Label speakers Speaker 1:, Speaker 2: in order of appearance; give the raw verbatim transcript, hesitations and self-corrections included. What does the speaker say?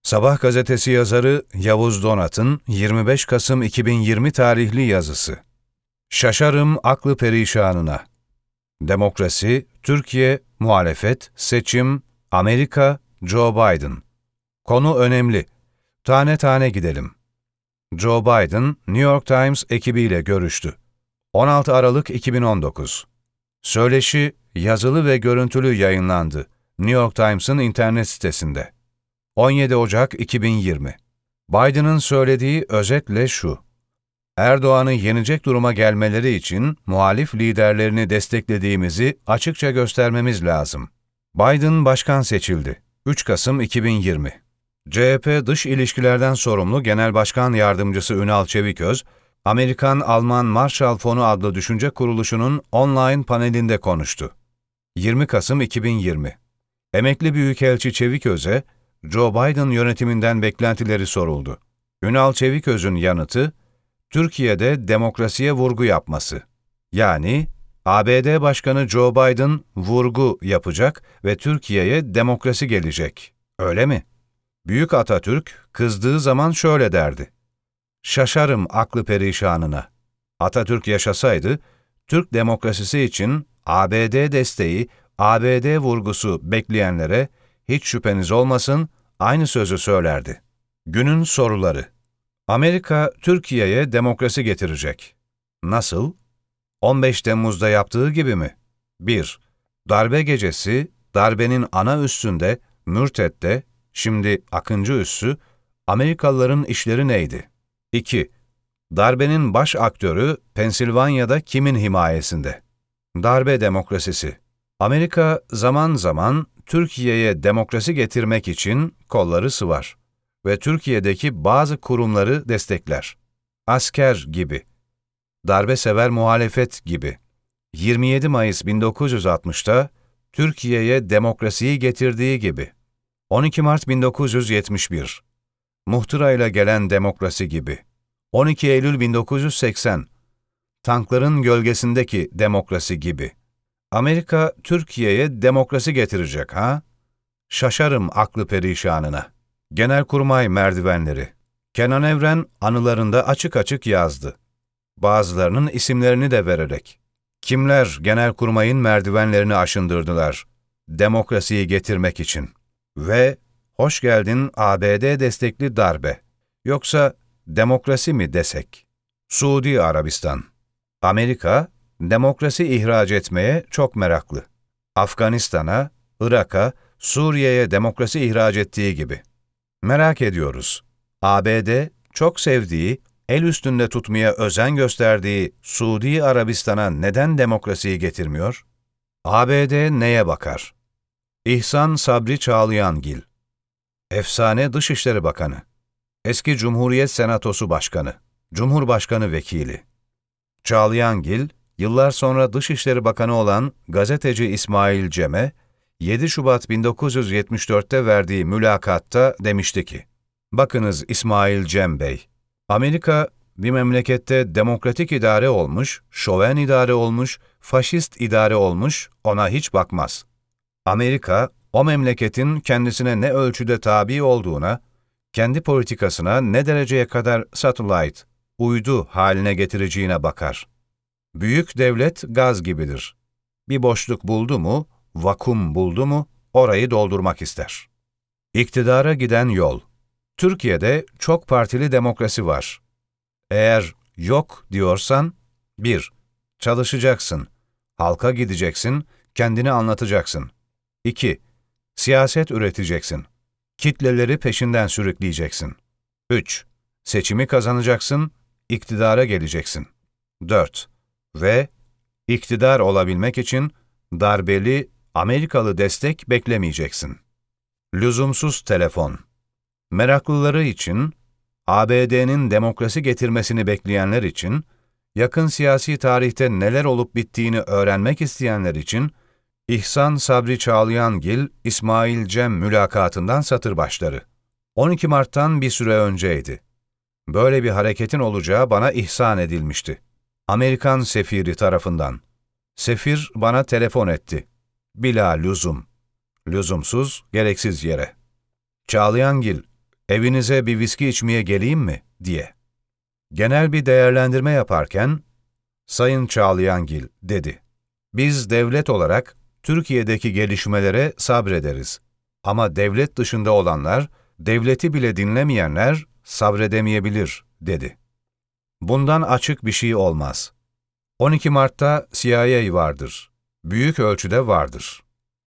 Speaker 1: Sabah gazetesi yazarı Yavuz Donat'ın yirmi beş Kasım iki bin yirmi tarihli yazısı. Şaşarım aklı perişanına. Demokrasi, Türkiye, muhalefet, seçim, Amerika, Joe Biden. Konu önemli. Tane tane gidelim. Joe Biden, New York Times ekibiyle görüştü. on altı Aralık iki bin on dokuz. Söyleşi, yazılı ve görüntülü yayınlandı. New York Times'ın internet sitesinde. on yedi Ocak iki bin yirmi. Biden'ın söylediği özetle şu: Erdoğan'ı yenecek duruma gelmeleri için muhalif liderlerini desteklediğimizi açıkça göstermemiz lazım. Biden başkan seçildi. üç Kasım iki bin yirmi. C H P Dış İlişkilerden sorumlu Genel Başkan Yardımcısı Ünal Çeviköz, Amerikan-Alman Marshall Fonu adlı düşünce kuruluşunun online panelinde konuştu. yirmi Kasım iki bin yirmi. Emekli Büyükelçi Çeviköz'e Joe Biden yönetiminden beklentileri soruldu. Ünal Çeviköz'ün yanıtı, Türkiye'de demokrasiye vurgu yapması. Yani A B D Başkanı Joe Biden vurgu yapacak ve Türkiye'ye demokrasi gelecek. Öyle mi? Büyük Atatürk kızdığı zaman şöyle derdi: Şaşarım aklı perişanına. Atatürk yaşasaydı, Türk demokrasisi için A B D desteği, A B D vurgusu bekleyenlere hiç şüpheniz olmasın aynı sözü söylerdi. Günün soruları. Amerika, Türkiye'ye demokrasi getirecek. Nasıl? on beş Temmuz'da yaptığı gibi mi? bir. Darbe gecesi, darbenin ana üssünde, Mürtet'te, şimdi Akıncı üssü, Amerikalıların işleri neydi? iki. Darbenin baş aktörü Pensilvanya'da kimin himayesinde? Darbe demokrasisi. Amerika zaman zaman Türkiye'ye demokrasi getirmek için kolları sıvar ve Türkiye'deki bazı kurumları destekler. Asker gibi, darbesever muhalefet gibi. yirmi yedi Mayıs bin dokuz yüz altmışta Türkiye'ye demokrasiyi getirdiği gibi. on iki Mart bin dokuz yüz yetmiş bir, muhtırayla gelen demokrasi gibi. on iki Eylül bin dokuz yüz seksen, tankların gölgesindeki demokrasi gibi. Amerika, Türkiye'ye demokrasi getirecek ha? Şaşarım aklı perişanına. Genelkurmay merdivenleri. Kenan Evren anılarında açık açık yazdı. Bazılarının isimlerini de vererek. Kimler Genelkurmay'ın merdivenlerini aşındırdılar demokrasiyi getirmek için? Ve hoş geldin A B D destekli darbe. Yoksa demokrasi mi desek? Suudi Arabistan. Amerika, demokrasi ihraç etmeye çok meraklı. Afganistan'a, Irak'a, Suriye'ye demokrasi ihraç ettiği gibi. Merak ediyoruz. A B D, çok sevdiği, el üstünde tutmaya özen gösterdiği Suudi Arabistan'a neden demokrasiyi getirmiyor? A B D neye bakar? İhsan Sabri Çağlayangil, efsane Dışişleri Bakanı, eski Cumhuriyet Senatosu Başkanı, Cumhurbaşkanı Vekili. Çağlayangil, yıllar sonra Dışişleri Bakanı olan gazeteci İsmail Cem'e yedi Şubat bin dokuz yüz yetmiş dörtte verdiği mülakatta demişti ki, bakınız İsmail Cem Bey, Amerika bir memlekette demokratik idare olmuş, şoven idare olmuş, faşist idare olmuş, ona hiç bakmaz. Amerika, o memleketin kendisine ne ölçüde tabi olduğuna, kendi politikasına ne dereceye kadar satellite, uydu haline getireceğine bakar. Büyük devlet gaz gibidir. Bir boşluk buldu mu, vakum buldu mu, orayı doldurmak ister. İktidara giden yol. Türkiye'de çok partili demokrasi var. Eğer yok diyorsan, bir. Çalışacaksın, halka gideceksin, kendini anlatacaksın. iki. Siyaset üreteceksin, kitleleri peşinden sürükleyeceksin. üç. Seçimi kazanacaksın, iktidara geleceksin. dört. Ve iktidar olabilmek için darbeli, Amerikalı destek beklemeyeceksin. Lüzumsuz telefon. Meraklıları için, A B D'nin demokrasi getirmesini bekleyenler için, yakın siyasi tarihte neler olup bittiğini öğrenmek isteyenler için, İhsan Sabri Çağlayangil, İsmail Cem mülakatından satır başları. on iki Mart'tan bir süre önceydi. Böyle bir hareketin olacağı bana ihsan edilmişti. Amerikan sefiri tarafından. Sefir bana telefon etti. Bila lüzum. Lüzumsuz, gereksiz yere. Çağlayangil, evinize bir viski içmeye geleyim mi diye. Genel bir değerlendirme yaparken, Sayın Çağlayangil dedi, biz devlet olarak Türkiye'deki gelişmelere sabrederiz. Ama devlet dışında olanlar, devleti bile dinlemeyenler sabredemeyebilir, dedi. Bundan açık bir şey olmaz. on iki Mart'ta C I A vardır. Büyük ölçüde vardır.